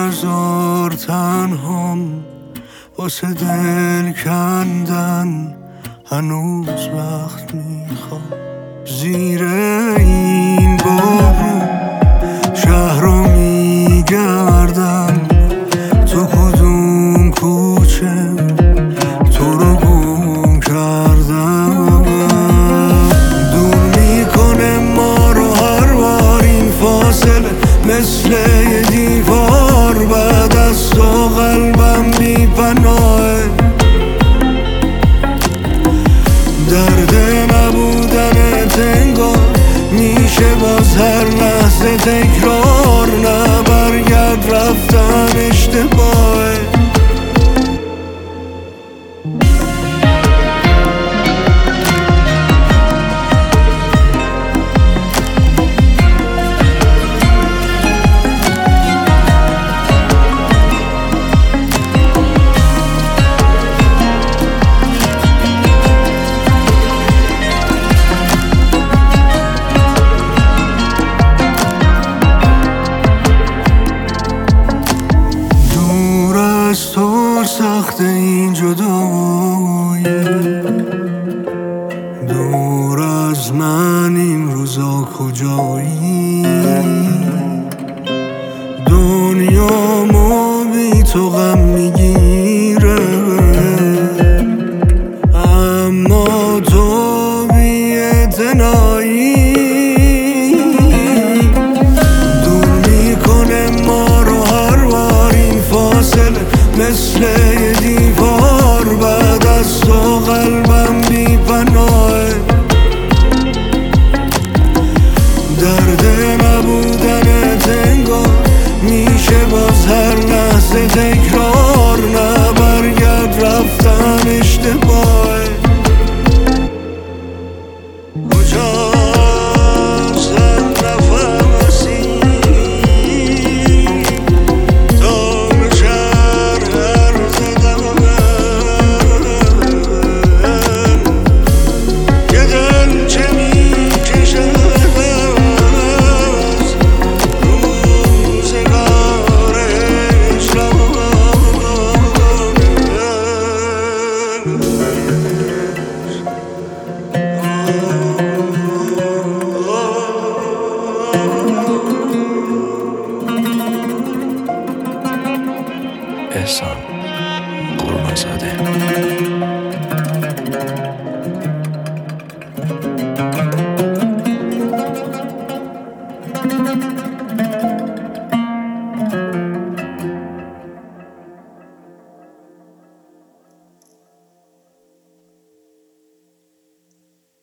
نزار تنهام واسه دل کندن، هنوز وقت میخوام. زیر این بارون شهر رو میگردم، تو کدوم کوچه تو رو گم کردم. دور میکنه ما رو هر بار این فاصله، مثل یه دیوار بعد از تو قلبم بی پناهه. درد نبودنت انگار میشه باز هر لحظه تکرار، نه برگرد رفتن اشتباهه. از تو سخت این جدایی، دور از من این روزا کجایی؟ دنیامو بی تو غم میگیره، اما تو بی اعتنایی. دور میکنه ما رو هر بار این فاصله، مثل یه دیوار بعد از تو قلبم بی پناهه. درد نبودنت انگار میشه باز هر لحظه تکرار، نه برگرد رفتن اشتباهه. احسان قربانزاده.